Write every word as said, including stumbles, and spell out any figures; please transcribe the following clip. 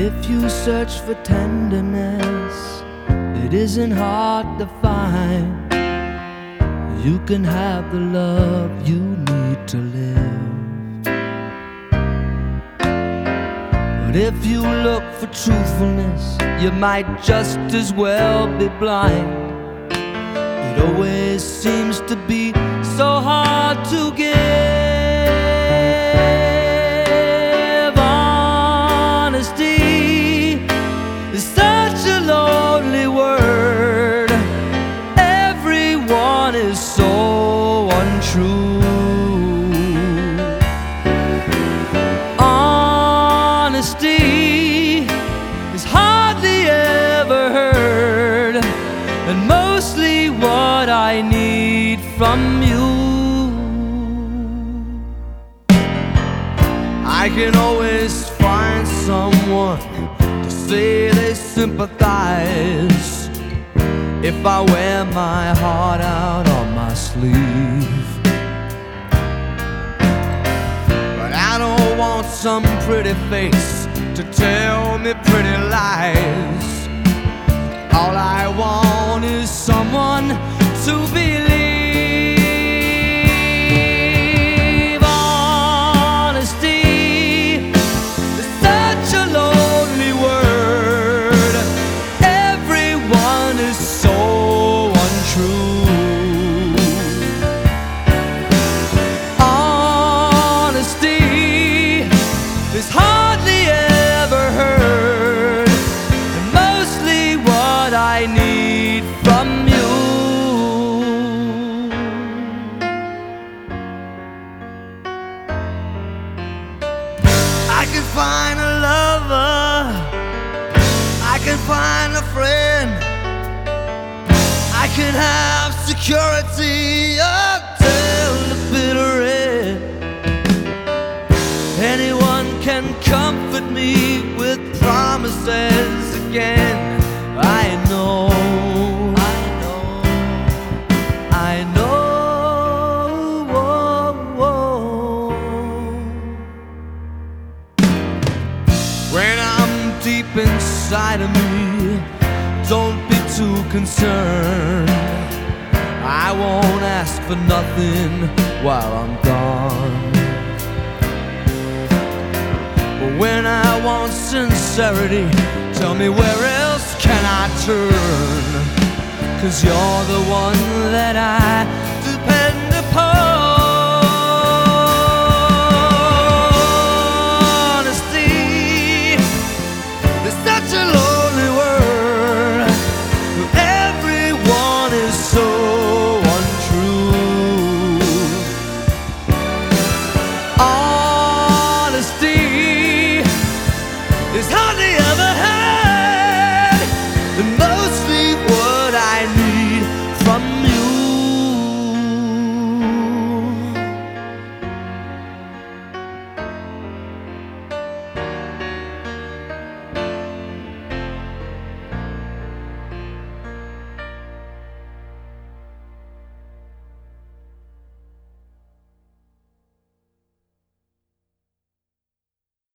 if you search for tenderness, it isn't hard to find. You can have the love you need to live. But if you look for truthfulness, you might just as well be blind. It always seems to be so hard to give. Honesty is such a lonely word. Everyone is so untrue. Honesty is hardly ever heard, and mostly what I need from you. I can always find someone to say they sympathize if I wear my heart out on my sleeve. But I don't want some pretty face to tell me pretty lies. All I want is someone to believe. Honesty is such a lonely word. Everyone is so untrue. Honesty is hardly ever heard, and mostly what I need from you. I can find a lover, I can find a friend, I can have security until the bitter end. Anyone can comfort me with promises again. I know, I know, I know. Whoa, whoa. When I'm deep inside of me, don't be too concerned. I won't ask for nothing while I'm gone. But when I want sincerity, tell me where else can I turn? 'Cause you're the one that I